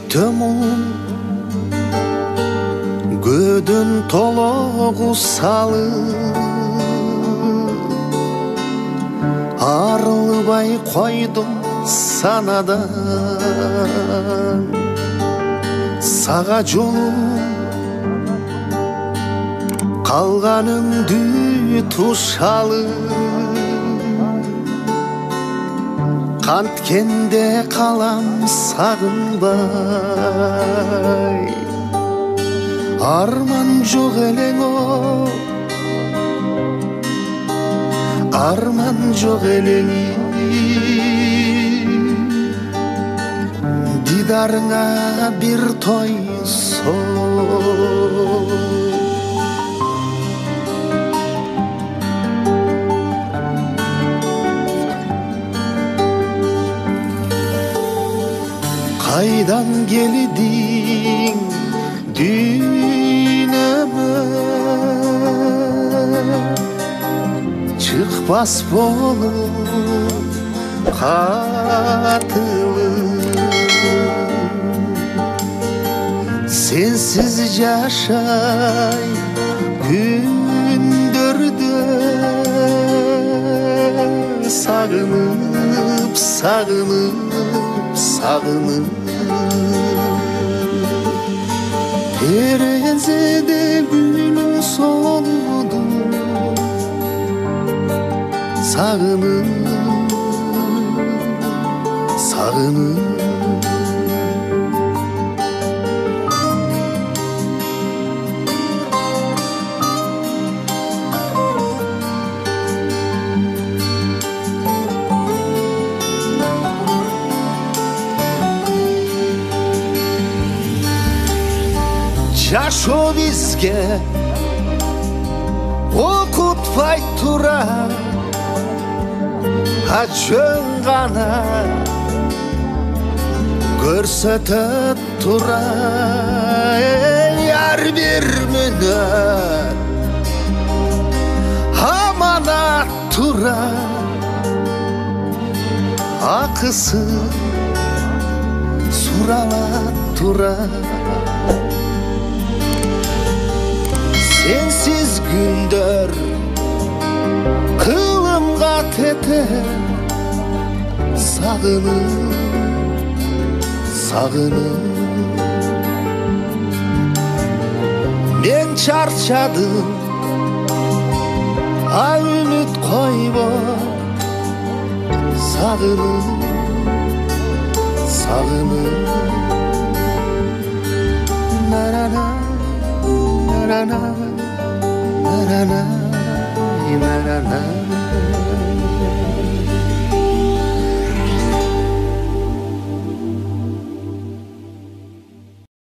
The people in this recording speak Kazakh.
күтөмүн көдөн тологу салып арылбай койдум санадан сага жолум калганыңды тушалып канткенде калам сагынбай арман жок элең о арман жок элең дидарыңа бир тойсоо Kaydan geldin dünyama çıkmaz bolup katılıp sensiz yaşay gündürde sagınıp terezede günün soludu sagınıp Жашоо бизге окутпай тура жөн гана көрсөтөт тура ар бир мүнөт аманат тура акысы суралат тура Sensiz gündür kılımga teter Sagınıp Ben çarçadım Ay ümit koyma Sagınıp